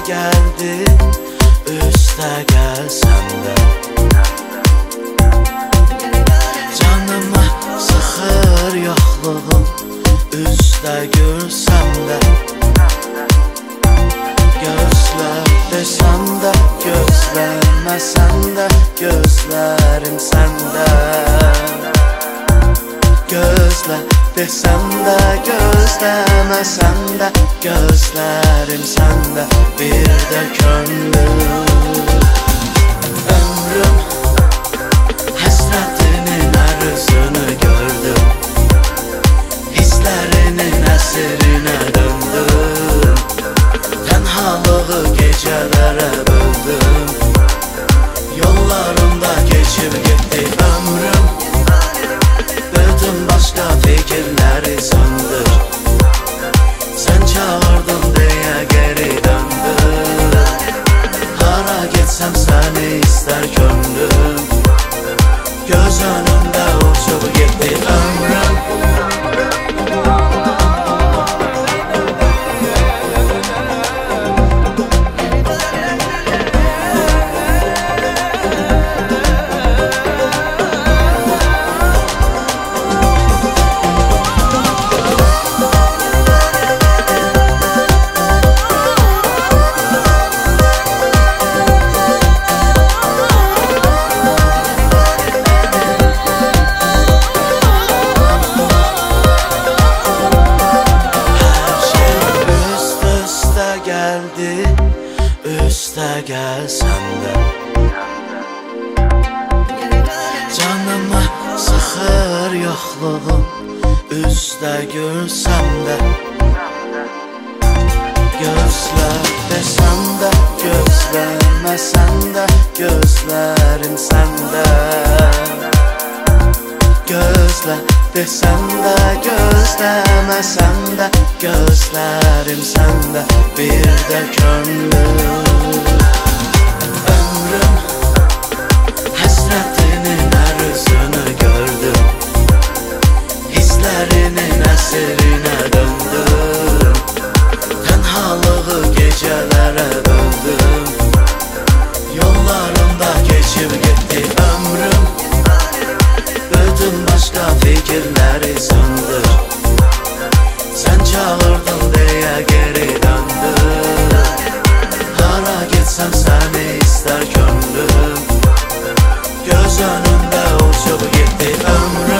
geldi, üste gel sen de. Canıma sıxır yoxluğum, üste görsəm də. Gözlə desəm də, gözləməsən də, gözlərim səndə. Gözlə desəm də, gözləməsən də, gözlərim səndə. Bir də könlüm ömrüm həsrətinin ərzini gördüm, hisslərinin əsrinə döndüm, tənhalığı gecələrə böldüm, yollarımda geçib getdi ömrüm. Bütün başqa fikirləri söndür, sən çağırdın deyə geri döndür. Hara getsəm səni istər könlüm, göz önümdə uçub getdi ömrüm. Geldi, üste gel sen de. Canıma sıxır yoxluğum, üste görsəm də. Gözlə desəm də, gözləməsən də, gözlərim səndə. Gözlə desəm də, gözləməsən də, gözlərim səndə. Bir də könlüm ömrüm həsrətinin ərzini gördüm, hisslərinin əsrinə döndüm, tənhalığı gecələrə böldüm, yollarımda geçib getdi ömrüm. Bütün başqa fikirləri söndür, sən çağırdın deyə geri döndür. Hara getsəm səni istər könlüm, göz önündə uçub getdi ömrüm.